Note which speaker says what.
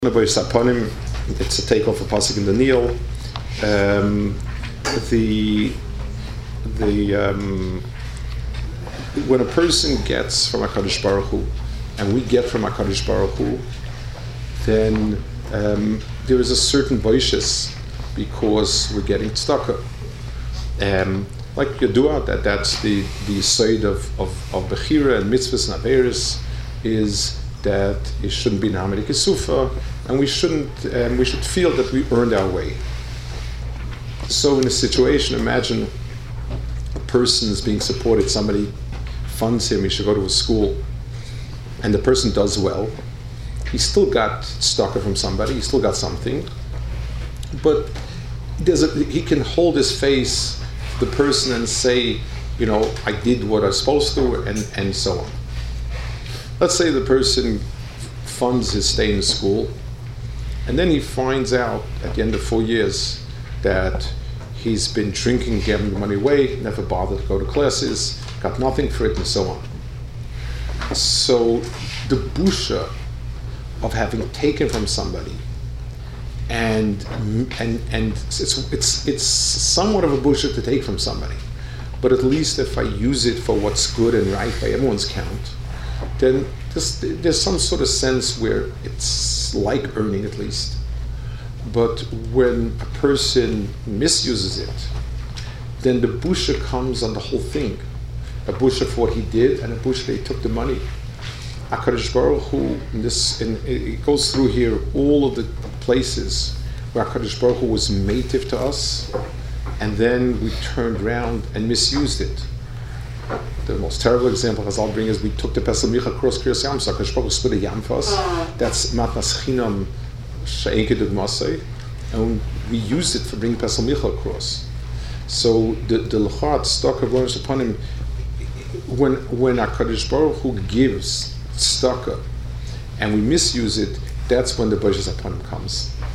Speaker 1: It's a takeoff of pasuk in the Neil. When a person gets from HaKadosh Baruch Hu, and we get from HaKadosh Baruch Hu, then there is a certain boishes because we're getting tzedakah. Like Yadua, that's the side of Bechira and mitzvahs and averis is that it shouldn't be Na'amid Kesufa, and we should feel that we earned our way. So in a situation, imagine a person is being supported, somebody funds him, he should go to a school, and the person does well. He still got tzedakah from somebody, he still got something, but he can hold his face to the person and say, I did what I was supposed to, and so on. Let's say the person funds his stay in school, and then he finds out at the end of 4 years that he's been drinking, giving the money away, never bothered to go to classes, got nothing for it, and so on. So the busha of having taken from somebody, and it's somewhat of a busha to take from somebody, but at least if I use it for what's good and right by everyone's count, then there's some sort of sense where it's like earning at least. But when a person misuses it, then the busha comes on the whole thing. A busha for what he did and a busha that he took the money. HaKadosh Baruch Hu, it goes through here all of the places where HaKadosh Baruch Hu was mative to us, and then we turned around and misused it. The most terrible example Chazal bring is we took the Pesach Micha across Kriyas Yam, so HaKadosh Baruch Hu split a yam for us. That's matnas chinam she'enke dugmasei, and we used it for bringing Pesach Micha across. So the l'chad stock of Rosh upon him, when HaKadosh Baruch Hu gives tzedakah and we misuse it, that's when the boishes upon him comes.